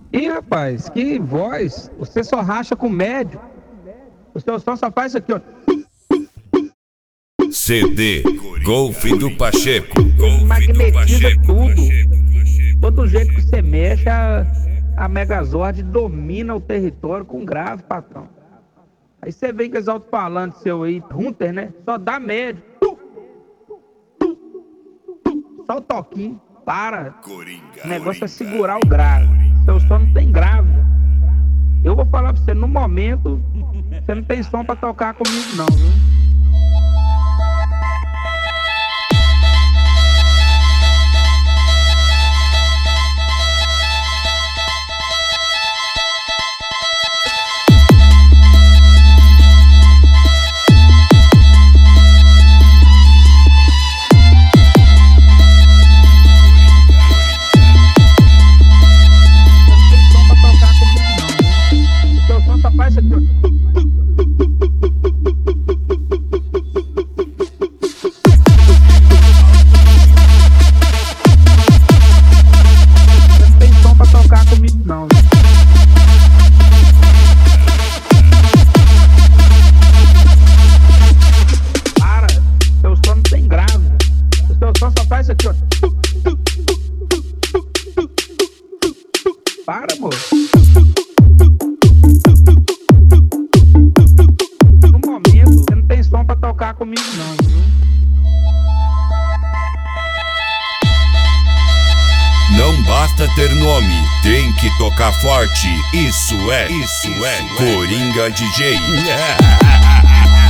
Ih, rapaz, que voz! Você só racha com médio. O seu som só faz isso aqui, ó. CD Golf do Pacheco. Ele magnetiza tudo. Todo jeito que você mexe, a Megazord domina o território com grave, patrão. Aí você vem com os alto-falantes seu aí, Hunter, né? Só dá médio. Só o toquinho. Para. O negócio é segurar o grave. Seu som não tem grave. Eu vou falar pra você, no momento, você não tem som pra tocar comigo não, viu? Seu som só faz isso aqui, ó. Não tem som pra tocar comigo não, viu? Para, seu som não tem grave. O seu som só faz isso aqui, ó. Para, moço. No momento, você não tem som pra tocar comigo não, viu? Não basta ter nome, tem que tocar forte. Isso é Coringa DJ.